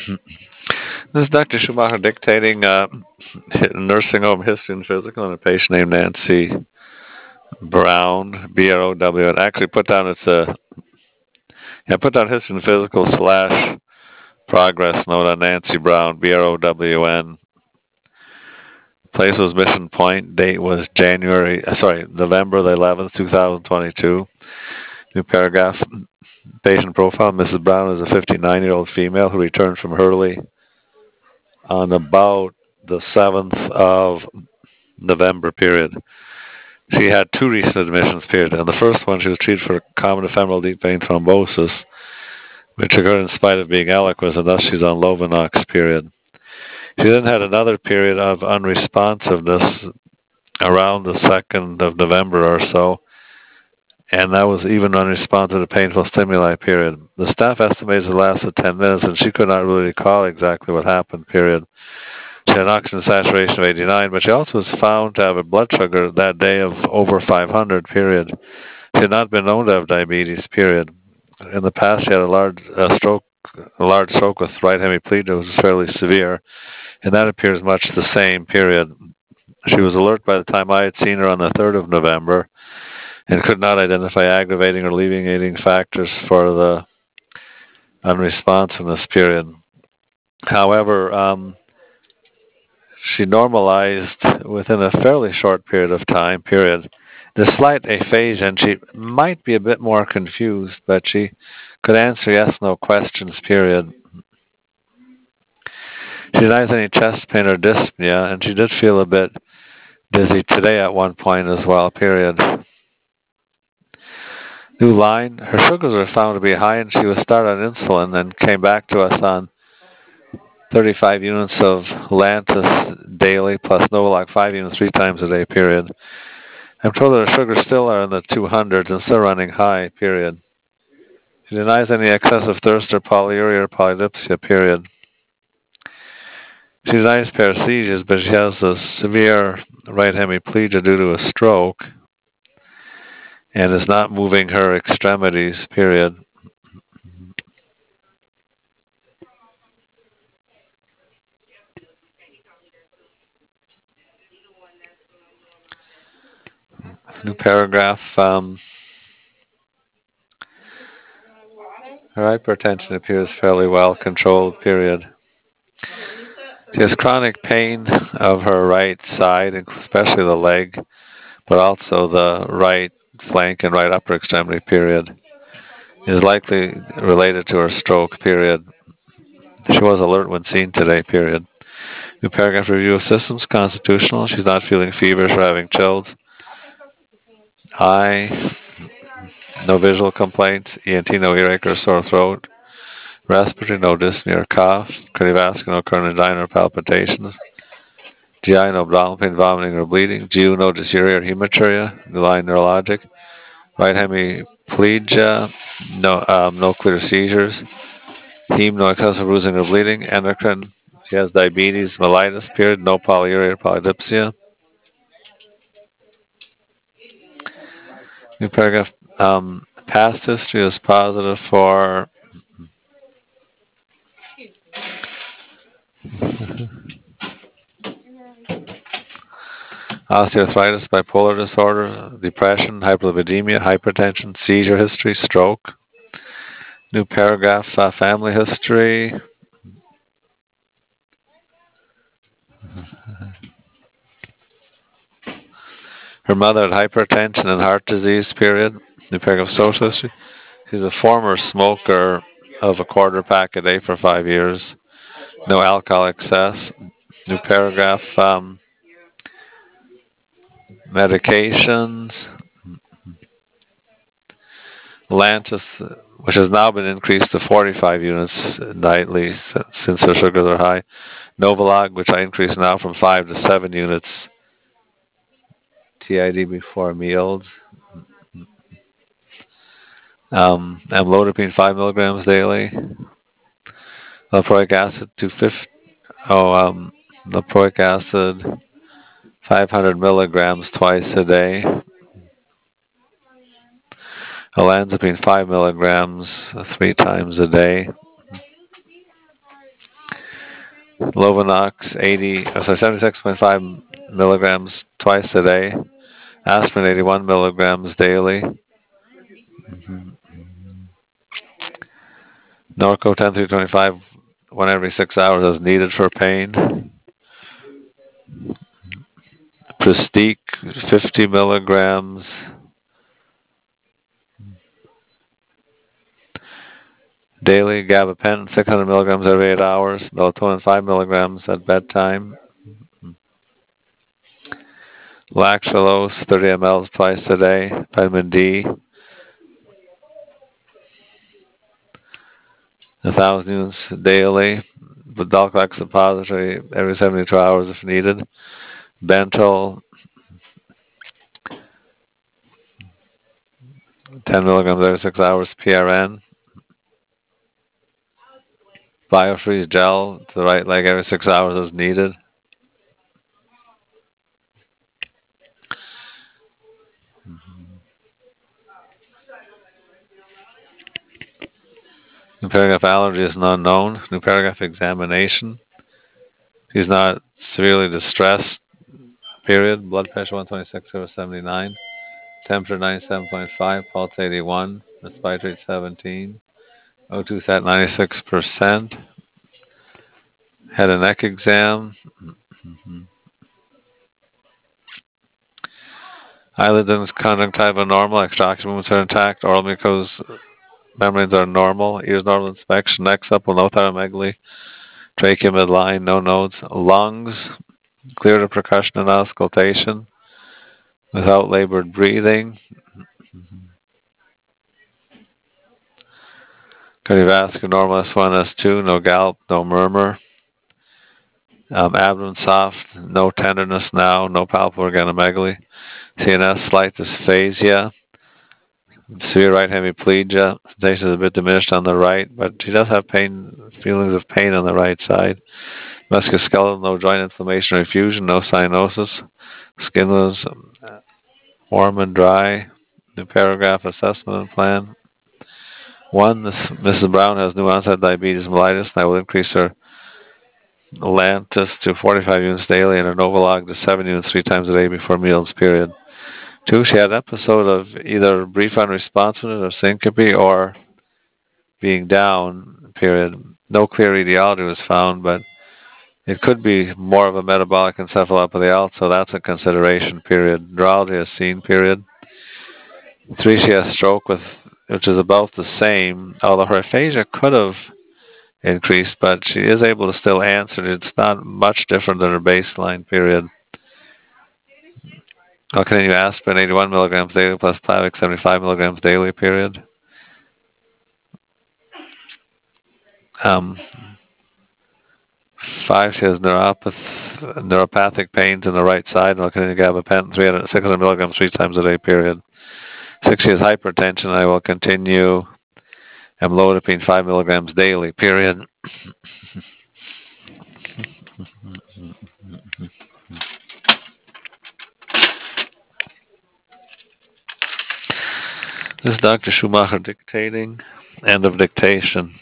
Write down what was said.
This is Dr. Schumacher dictating nursing home history and physical on a patient named Nancy Brown, Brow. And actually put down put down history and physical slash progress note on Nancy Brown, Brown. Place was Mission Point. Date was November the 11th, 2022. New paragraph. Patient profile. Mrs. Brown is a 59-year-old female who returned from Hurley on about the 7th of November period. She had two recent admissions period. And the first one, she was treated for common ephemeral deep vein thrombosis, which occurred in spite of being Eliquis, and thus she's on Lovenox period. She then had another period of unresponsiveness around the 2nd of November or so, and that was even unresponsive to painful stimuli period. The staff estimates it lasted 10 minutes, and she could not really recall exactly what happened period. She had an oxygen saturation of 89, but she also was found to have a blood sugar that day of over 500 period. She had not been known to have diabetes period. In the past, she had a large stroke with right hemiplegia, which was fairly severe, and that appears much the same period. She was alert by the time I had seen her on the 3rd of November and could not identify aggravating or alleviating factors for the unresponsiveness period. However, she normalized within a fairly short period of time period. There's slight aphasia, and she might be a bit more confused, but she could answer yes/no questions period. She denies any chest pain or dyspnea, and she did feel a bit dizzy today at one point as well period. New line, her sugars were found to be high, and she was started on insulin and came back to us on 35 units of Lantus daily plus Novaloc 5 units 3 times a day period. I'm told that her sugars still are in the 200s and still running high period. She denies any excessive thirst or polyuria or polydipsia period. She denies paresthesias, but she has a severe right hemiplegia due to a stroke and is not moving her extremities period. New paragraph. Her hypertension appears fairly well controlled period. She has chronic pain of her right side, especially the leg, but also the right flank and right upper extremity period. It is likely related to her stroke period. She was alert when seen today period. New paragraph. Review of systems constitutional. She's not feeling feverish or having chills. Eye, no visual complaints. ENT, no earache or sore throat. Respiratory, no dyspnea or cough. Cardiovascular, no current angina or palpitations. GI, no abdominal pain, vomiting or bleeding. GU, no dysuria or hematuria. New line neurologic. Right hemiplegia, no clear seizures. Heme, no excessive bruising or bleeding. Endocrine, she has diabetes, mellitus period, no polyuria or polydipsia. New paragraph. Past history is positive for osteoarthritis, bipolar disorder, depression, hyperlipidemia, hypertension, seizure history, stroke. New paragraph. Family history. Her mother had hypertension and heart disease, period. New paragraph. Social history. She's a former smoker of a quarter pack a day for 5 years. No alcohol excess. New paragraph. Medications. Lantus, which has now been increased to 45 units nightly since her sugars are high. Novolog, which I increased now from 5 to 7 units TID before meals. Amlodipine 5 milligrams daily. Valproic acid 250. Valproic acid 500 milligrams twice a day. Olanzapine 5 milligrams 3 times a day. Lovenox 76.5 milligrams twice a day. Aspirin 81 milligrams daily. Norco 10-325 one every 6 hours as needed for pain. Pristique 50 milligrams daily. Gabapentin 600 milligrams every 8 hours. Melatonin 5 milligrams at bedtime. Lactulose 30 ml twice a day. Vitamin D 1,000 units daily. Valprox suppository every 72 hours if needed. Bentyl 10 milligrams every 6 hours. PRN. Biofreeze gel to the right leg every 6 hours as needed. New paragraph allergy is unknown. New paragraph examination. He's not severely distressed. Period. Blood pressure 126/79. Temperature 97.5. Pulse 81. Respiratory rate 17. O2 sat 96%. Head and neck exam. Eyelid and conjunctiva normal. Extraction movements are intact. Oral mucous membranes are normal. Ears normal inspection. Neck supple. No thyromegaly. Trachea midline. No nodes. Lungs clear to percussion and auscultation without labored breathing. Cardiovascular normal S1, S2. No gallop. No murmur. Abdomen soft. No tenderness now. No palpable organomegaly. CNS slight dysphasia. Severe right hemiplegia. Sensation is a bit diminished on the right, but she does have feelings of pain on the right side. Musculoskeletal, no joint inflammation or effusion, no cyanosis. Skin was warm and dry. New paragraph assessment and plan. 1. Mrs. Brown has new onset diabetes mellitus, and I will increase her Lantus to 45 units daily and her Novolog to 7 units 3 times a day before meals, period. 2. She had an episode of either brief unresponsiveness or syncope or being down, period. No clear etiology was found, but it could be more of a metabolic encephalopathy also. That's a consideration, period. Neurology is seen, period. 3, she has stroke, which is about the same, although her aphasia could have increased, but she is able to still answer. It's not much different than her baseline, period. I'll continue aspirin 81 milligrams daily plus Plavix 75 milligrams daily, period. 5, she has neuropathic pains in the right side. I'll continue gabapentin 600 milligrams 3 times a day, period. 6, she has hypertension. I will continue amlodipine 5 milligrams daily, period. This is Dr. Schumacher dictating. End of dictation.